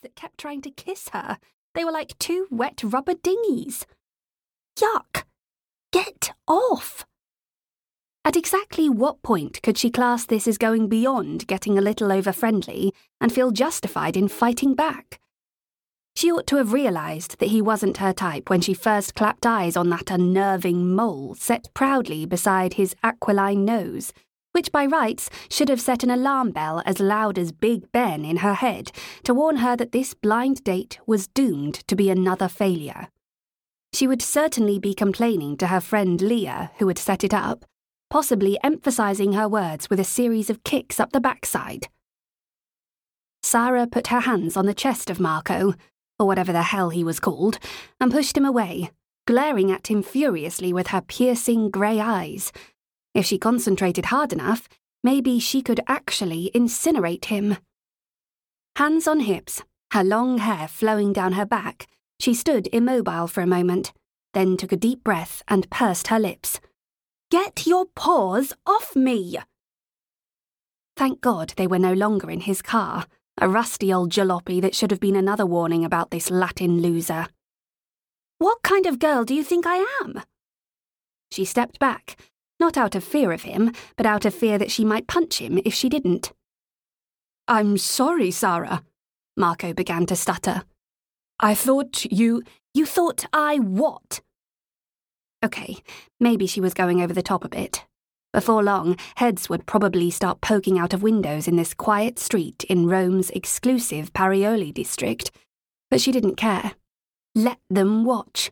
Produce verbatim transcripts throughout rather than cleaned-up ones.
that kept trying to kiss her. They were like two wet rubber dinghies. Yuck! Get off! At exactly what point could she class this as going beyond getting a little over-friendly and feel justified in fighting back? She ought to have realised that he wasn't her type when she first clapped eyes on that unnerving mole set proudly beside his aquiline nose, which by rights should have set an alarm bell as loud as Big Ben in her head to warn her that this blind date was doomed to be another failure. She would certainly be complaining to her friend Leah, who had set it up, possibly emphasising her words with a series of kicks up the backside. Sarah put her hands on the chest of Marco, or whatever the hell he was called, and pushed him away, glaring at him furiously with her piercing grey eyes. If she concentrated hard enough, maybe she could actually incinerate him. Hands on hips, her long hair flowing down her back, she stood immobile for a moment, then took a deep breath and pursed her lips. Get your paws off me! Thank God they were no longer in his car, a rusty old jalopy that should have been another warning about this Latin loser. What kind of girl do you think I am? She stepped back, not out of fear of him, but out of fear that she might punch him if she didn't. I'm sorry, Sarah, Marco began to stutter. I thought you... You thought I what? Okay, maybe she was going over the top a bit. Before long, heads would probably start poking out of windows in this quiet street in Rome's exclusive Parioli district, but she didn't care. Let them watch.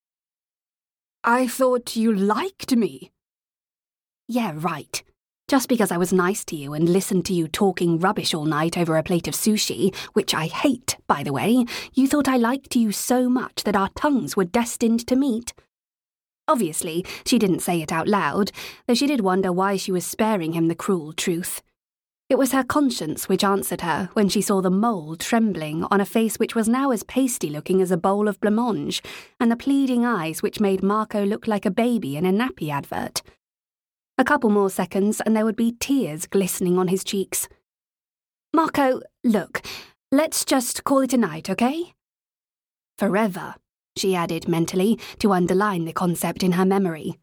I thought you liked me. Yeah, right. Just because I was nice to you and listened to you talking rubbish all night over a plate of sushi, which I hate, by the way, you thought I liked you so much that our tongues were destined to meet. Obviously, she didn't say it out loud, though she did wonder why she was sparing him the cruel truth. It was her conscience which answered her when she saw the mole trembling on a face which was now as pasty-looking as a bowl of blancmange, and the pleading eyes which made Marco look like a baby in a nappy advert. A couple more seconds and there would be tears glistening on his cheeks. Marco, look, let's just call it a night, okay? Forever, she added mentally to underline the concept in her memory.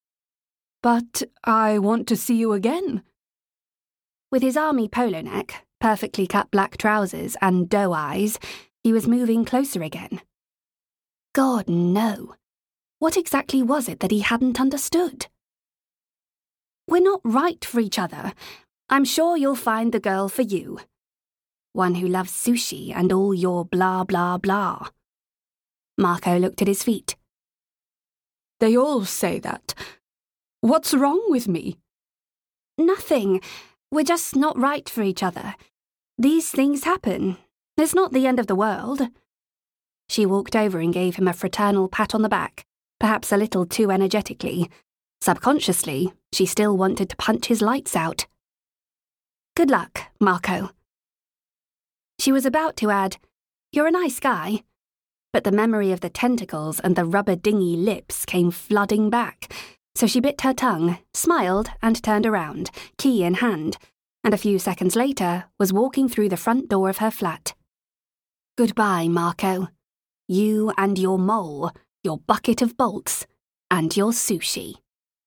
But I want to see you again. With his army polo neck, perfectly cut black trousers and doe eyes, he was moving closer again. God, no. What exactly was it that he hadn't understood? We're not right for each other. I'm sure you'll find the girl for you. One who loves sushi and all your blah blah blah. Marco looked at his feet. They all say that. What's wrong with me? Nothing. We're just not right for each other. These things happen. It's not the end of the world. She walked over and gave him a fraternal pat on the back, perhaps a little too energetically. Subconsciously, she still wanted to punch his lights out. Good luck, Marco. She was about to add, You're a nice guy, but the memory of the tentacles and the rubber dinghy lips came flooding back, so she bit her tongue, smiled and turned around, key in hand, and a few seconds later was walking through the front door of her flat. Goodbye, Marco. You and your mole, your bucket of bolts, and your sushi.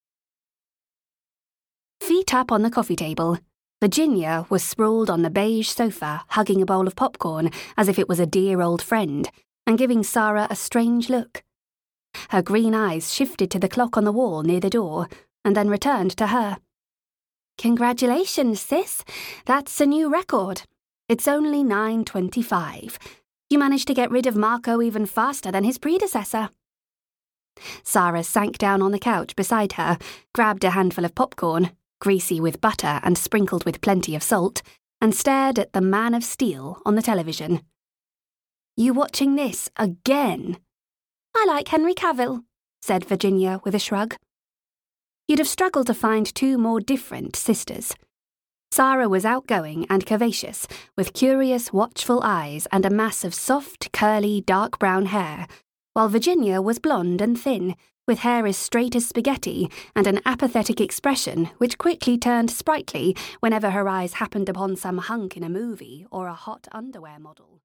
Feet up on the coffee table, Virginia was sprawled on the beige sofa, hugging a bowl of popcorn as if it was a dear old friend, and giving Sarah a strange look. Her green eyes shifted to the clock on the wall near the door, and then returned to her. Congratulations, sis. That's a new record. It's only nine twenty-five. You managed to get rid of Marco even faster than his predecessor. Sarah sank down on the couch beside her, grabbed a handful of popcorn, greasy with butter and sprinkled with plenty of salt, and stared at the Man of Steel on the television. You watching this again? I like Henry Cavill, said Virginia with a shrug. You'd have struggled to find two more different sisters. Sarah was outgoing and curvaceous, with curious, watchful eyes and a mass of soft, curly, dark brown hair, while Virginia was blonde and thin, with hair as straight as spaghetti and an apathetic expression which quickly turned sprightly whenever her eyes happened upon some hunk in a movie or a hot underwear model.